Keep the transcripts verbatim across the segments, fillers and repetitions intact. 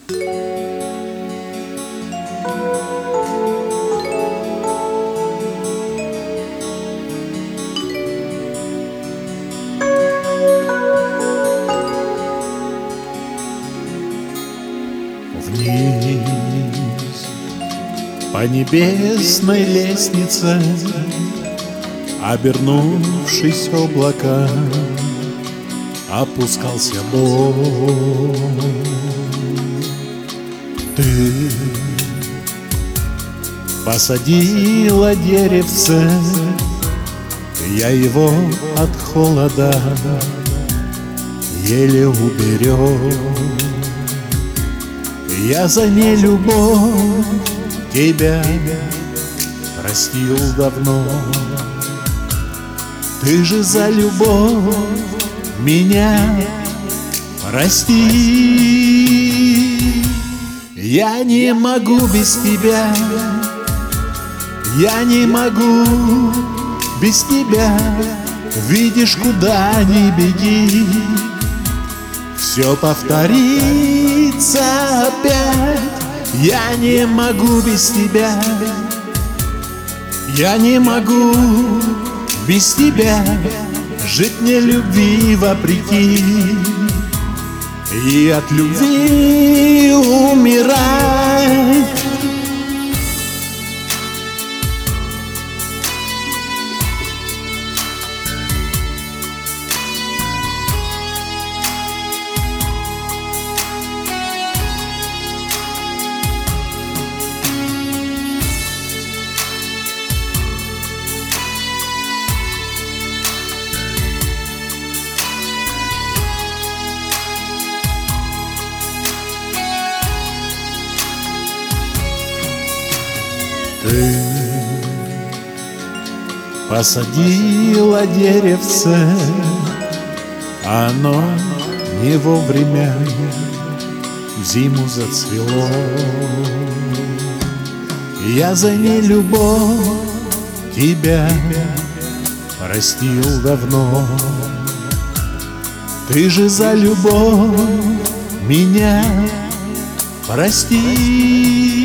Вниз по небесной лестнице, обернувшись облаком, опускался Бог. Ты посадила деревце, я его от холода еле уберег. Я за нелюбовь тебя простил давно. Ты же за любовь меня прости. Я не могу без тебя, я не могу без тебя. Видишь, куда ни беги, все повторится опять. Я не могу без тебя, я не могу без тебя жить мне любви вопреки и от любви умирать. Ты посадила деревце, оно не вовремя в зиму зацвело. Я за нелюбовь тебя простил давно. Ты же за любовь меня прости.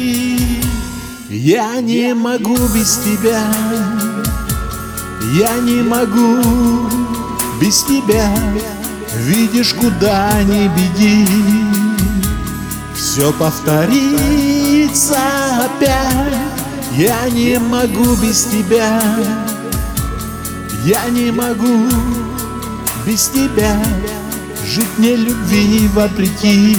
Я не могу без тебя, я не могу без тебя. Видишь, куда ни беги, все повторится опять. Я не могу без тебя, я не могу без тебя жить мне любви вопреки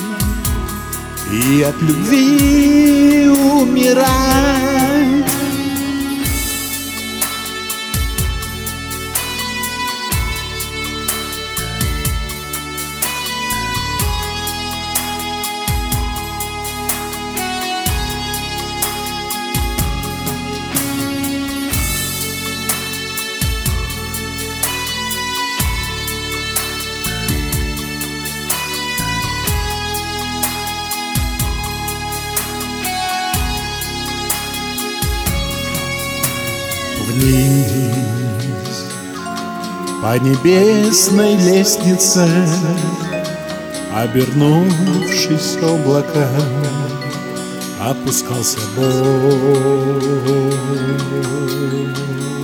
и от любви умирать. Вниз по небесной лестнице, обернувшись облаком, опускался Бог.